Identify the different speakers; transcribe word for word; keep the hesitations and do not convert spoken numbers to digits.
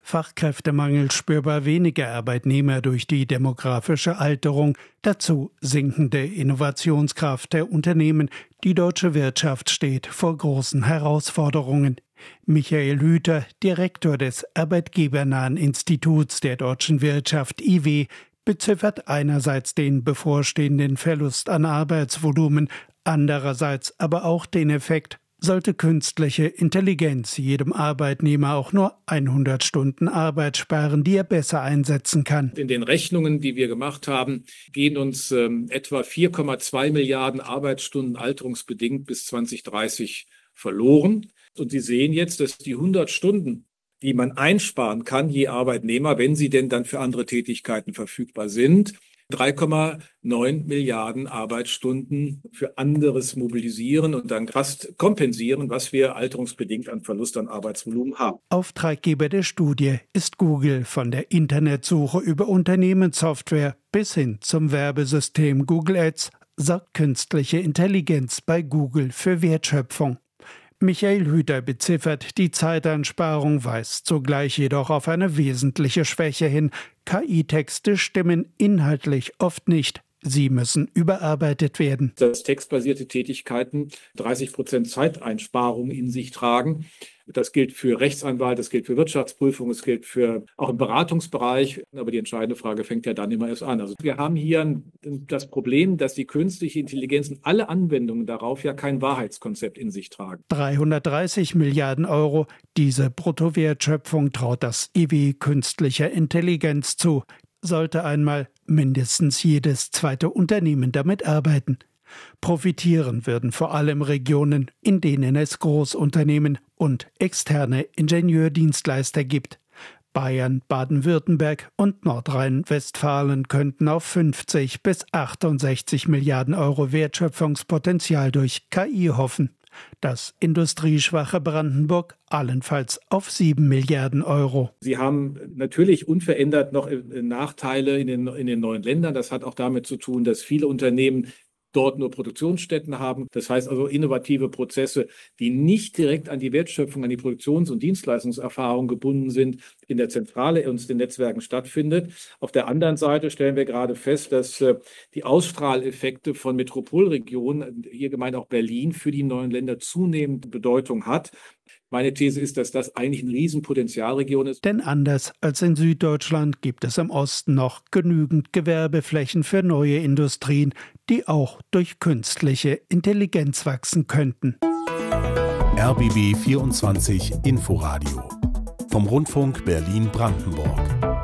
Speaker 1: Fachkräftemangel, spürbar weniger Arbeitnehmer durch die demografische Alterung, dazu sinkende Innovationskraft der Unternehmen. Die deutsche Wirtschaft steht vor großen Herausforderungen. Michael Hüter, Direktor des Arbeitgebernahen Instituts der deutschen Wirtschaft I W, beziffert einerseits den bevorstehenden Verlust an Arbeitsvolumen, andererseits aber auch den Effekt, sollte künstliche Intelligenz jedem Arbeitnehmer auch nur hundert Stunden Arbeit sparen, die er besser einsetzen kann.
Speaker 2: In den Rechnungen, die wir gemacht haben, gehen uns ähm, etwa vier Komma zwei Milliarden Arbeitsstunden alterungsbedingt bis zwanzig dreißig verloren. Und Sie sehen jetzt, dass die hundert Stunden, die man einsparen kann, je Arbeitnehmer, wenn sie denn dann für andere Tätigkeiten verfügbar sind, drei Komma neun Milliarden Arbeitsstunden für anderes mobilisieren und dann fast kompensieren, was wir alterungsbedingt an Verlust an Arbeitsvolumen haben.
Speaker 1: Auftraggeber der Studie ist Google, von der Internetsuche über Unternehmenssoftware bis hin zum Werbesystem Google Ads sorgt künstliche Intelligenz bei Google für Wertschöpfung. Michael Hüter beziffert die Zeitansparung, weist zugleich jedoch auf eine wesentliche Schwäche hin. K I-Texte stimmen inhaltlich oft nicht. Sie müssen überarbeitet werden.
Speaker 2: Dass textbasierte Tätigkeiten dreißig Prozent Zeiteinsparung in sich tragen. Das gilt für Rechtsanwalt, das gilt für Wirtschaftsprüfung, es gilt für auch im Beratungsbereich. Aber die entscheidende Frage fängt ja dann immer erst an. Also wir haben hier das Problem, dass die künstliche Intelligenz und alle Anwendungen darauf ja kein Wahrheitskonzept in sich tragen.
Speaker 1: dreihundertdreißig Milliarden Euro. Diese Bruttowertschöpfung traut das I W künstlicher Intelligenz zu. Sollte einmal mindestens jedes zweite Unternehmen damit arbeiten. Profitieren würden vor allem Regionen, in denen es Großunternehmen und externe Ingenieurdienstleister gibt. Bayern, Baden-Württemberg und Nordrhein-Westfalen könnten auf fünfzig bis achtundsechzig Milliarden Euro Wertschöpfungspotenzial durch K I hoffen. Das industrieschwache Brandenburg allenfalls auf sieben Milliarden Euro.
Speaker 2: Sie haben natürlich unverändert noch Nachteile in den, in den neuen Ländern. Das hat auch damit zu tun, dass viele Unternehmen dort nur Produktionsstätten haben. Das heißt also innovative Prozesse, die nicht direkt an die Wertschöpfung, an die Produktions- und Dienstleistungserfahrung gebunden sind, in der Zentrale und den Netzwerken stattfindet. Auf der anderen Seite stellen wir gerade fest, dass äh, die Ausstrahleffekte von Metropolregionen, hier gemeint auch Berlin, für die neuen Länder zunehmend Bedeutung hat. Meine These ist, dass das eigentlich eine Riesenpotenzialregion ist.
Speaker 1: Denn anders als in Süddeutschland gibt es im Osten noch genügend Gewerbeflächen für neue Industrien, die auch durch künstliche Intelligenz wachsen könnten.
Speaker 3: R B B vierundzwanzig Inforadio vom Rundfunk Berlin-Brandenburg.